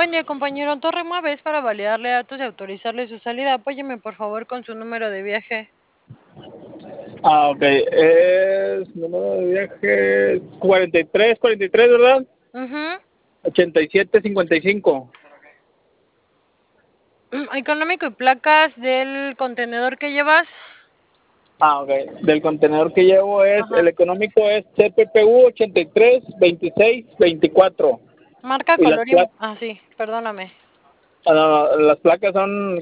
Buen día, compañero. Torre Muaves para validarle datos y autorizarle su salida. Apóyeme, por favor, con su número de viaje. Ok. Es número de viaje 43, ¿verdad? Ujú. 8755. Económico y placas del contenedor que llevas. Ok. Del contenedor que llevo Ajá. el económico es CPPU 832624. Marca, Y las color y... placas, Sí, perdóname. las placas son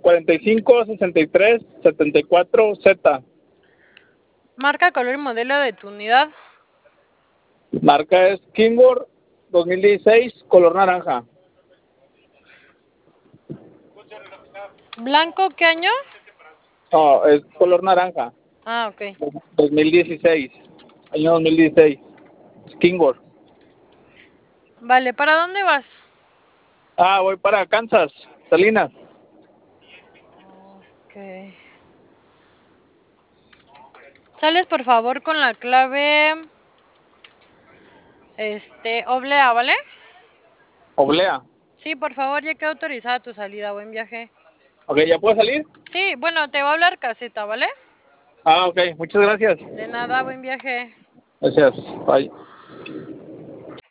456374Z. Marca, color y modelo de tu unidad. Marca es Kingor 2016, color naranja. Blanco, ¿qué año? No, es color naranja. Ok. 2016. Año 2016. Kingor. Vale, ¿para dónde vas? Voy para Kansas, Salinas. Ok. Sales, por favor, con la clave... oblea, ¿vale? Oblea. Sí, por favor, ya quedó autorizada tu salida. Buen viaje. Ok, ¿ya puedo salir? Sí, bueno, te va a hablar caseta, ¿vale? Ok, muchas gracias. De nada, buen viaje. Gracias, bye.